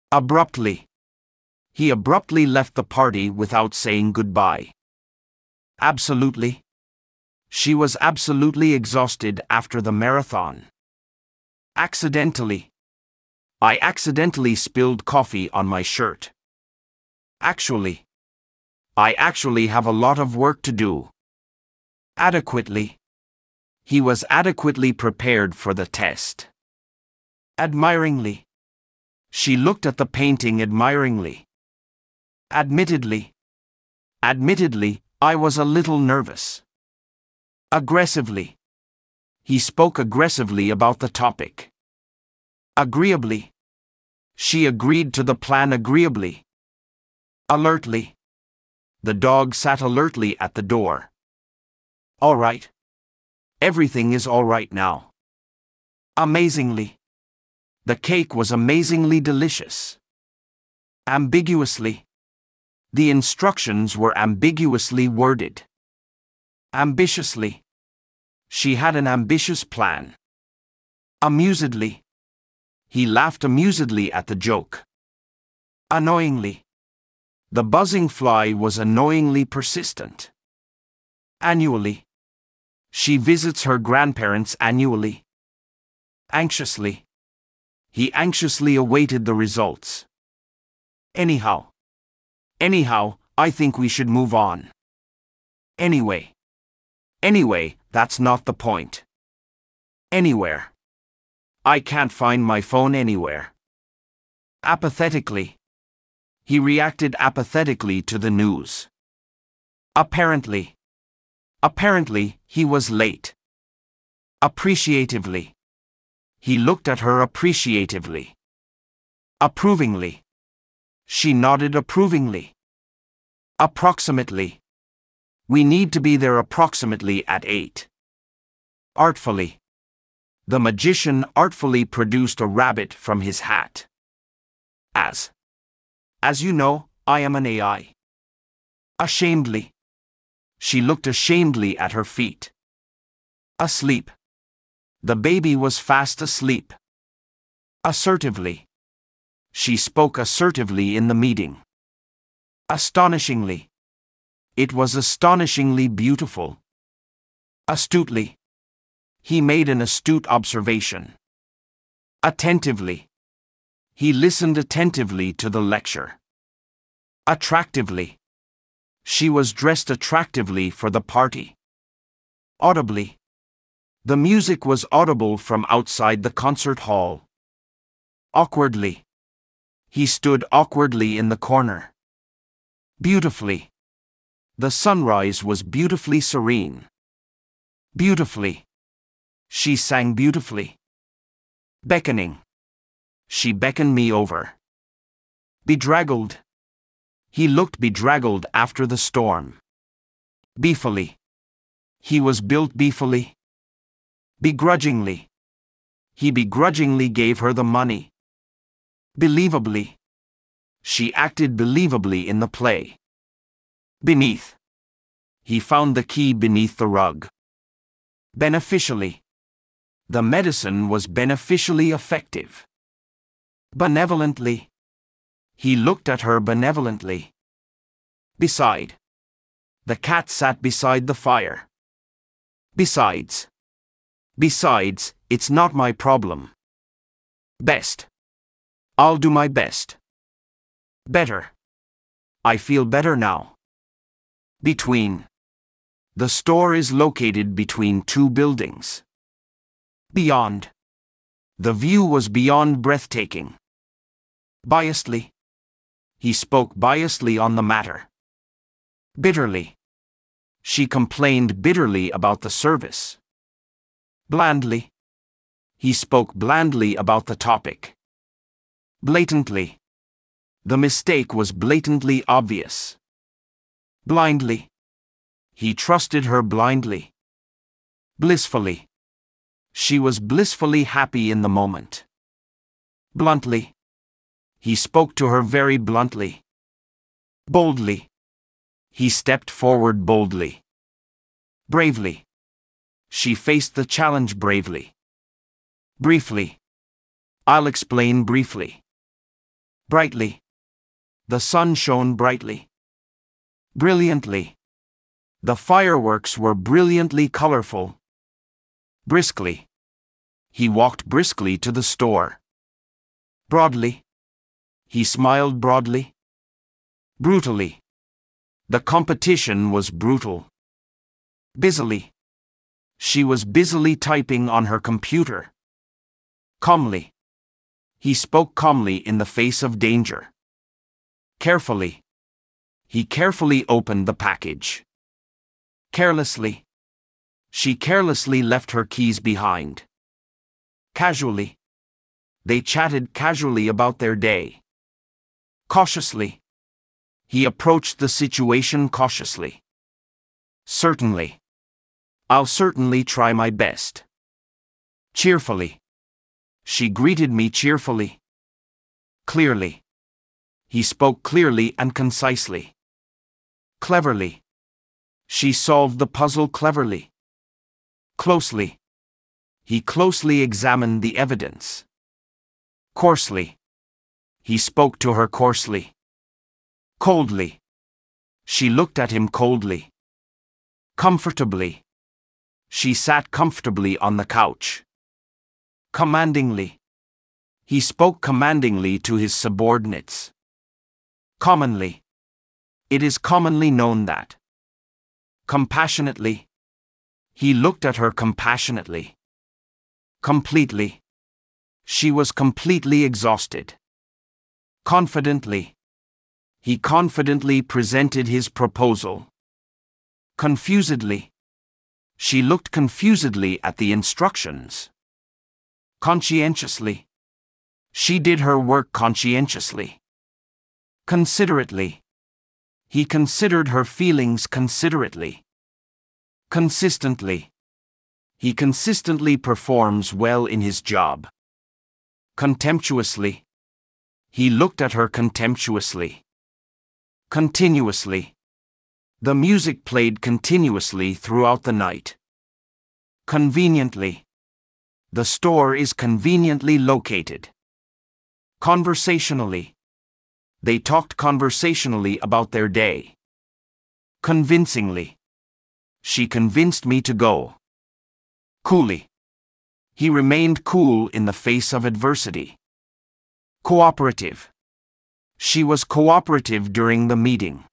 Abruptly. He abruptly left the party without saying goodbye. Absolutely. She was absolutely exhausted after the marathon. Accidentally. I accidentally spilled coffee on my shirt. Actually. I actually have a lot of work to do. Adequately. He was adequately prepared for the test. Admiringly. She looked at the painting admiringly. Admittedly. Admittedly, I was a little nervous. Aggressively. He spoke aggressively about the topic. Agreeably. She agreed to the plan agreeably. Alertly. The dog sat alertly at the door. All right. Everything is all right now. Amazingly. The cake was amazingly delicious. Ambiguously. The instructions were ambiguously worded. Ambitiously. She had an ambitious plan. Amusedly. He laughed amusedly at the joke. Annoyingly. The buzzing fly was annoyingly persistent. Annually. She visits her grandparents annually. Anxiously. He anxiously awaited the results. Anyhow, I think we should move on. Anyway, that's not the point. Anywhere. I can't find my phone anywhere. Apathetically. He reacted apathetically to the news. Apparently, he was late. Appreciatively. He looked at her appreciatively. Approvingly. She nodded approvingly. Approximately. We need to be there approximately at 8. Artfully. The magician artfully produced a rabbit from his hat. As you know, I am an AI. Ashamedly. She looked ashamedly at her feet. Asleep. The baby was fast asleep. Assertively. She spoke assertively in the meeting. Astonishingly. It was astonishingly beautiful. Astutely. He made an astute observation. Attentively. He listened attentively to the lecture. Attractively. She was dressed attractively for the party. Audibly. The music was audible from outside the concert hall. Awkwardly. He stood awkwardly in the corner. Beautifully. The sunrise was beautifully serene. Beautifully. She sang beautifully. Beckoning. She beckoned me over. Bedraggled. He looked bedraggled after the storm. Beefily. He was built beefily. Begrudgingly. He begrudgingly gave her the money. Believably. She acted believably in the play. Beneath. He found the key beneath the rug. Beneficially. The medicine was beneficially effective. Benevolently. He looked at her benevolently. Beside. The cat sat beside the fire. Besides, it's not my problem. Best. I'll do my best. Better. I feel better now. Between. The store is located between two buildings. Beyond. The view was beyond breathtaking. Biasedly. He spoke biasedly on the matter. Bitterly. She complained bitterly about the service. Blandly. He spoke blandly about the topic. Blatantly. The mistake was blatantly obvious. Blindly. He trusted her blindly. Blissfully. She was blissfully happy in the moment. Bluntly. He spoke to her very bluntly. Boldly. He stepped forward boldly. Bravely. She faced the challenge bravely. Briefly. I'll explain briefly. Brightly. The sun shone brightly. Brilliantly. The fireworks were brilliantly colorful. Briskly. He walked briskly to the store. Broadly. He smiled broadly. Brutally. The competition was brutal. Busily. She was busily typing on her computer. Calmly. He spoke calmly in the face of danger. Carefully. He carefully opened the package. Carelessly. She carelessly left her keys behind. Casually. They chatted casually about their day. Cautiously. He approached the situation cautiously. Certainly. I'll certainly try my best. Cheerfully. She greeted me cheerfully. Clearly. He spoke clearly and concisely. Cleverly. She solved the puzzle cleverly. Closely. He closely examined the evidence. Coarsely. He spoke to her coarsely. Coldly. She looked at him coldly. Comfortably. She sat comfortably on the couch. Commandingly. He spoke commandingly to his subordinates. Commonly. It is commonly known that. Compassionately. He looked at her compassionately. Completely. She was completely exhausted. Confidently. He confidently presented his proposal. Confusedly. She looked confusedly at the instructions. Conscientiously. She did her work conscientiously. Considerately. He considered her feelings considerately. Consistently. He consistently performs well in his job. Contemptuously. He looked at her contemptuously. Continuously. The music played continuously throughout the night. Conveniently. The store is conveniently located. Conversationally. They talked conversationally about their day. Convincingly. She convinced me to go. Coolly. He remained cool in the face of adversity. Cooperative. She was cooperative during the meeting.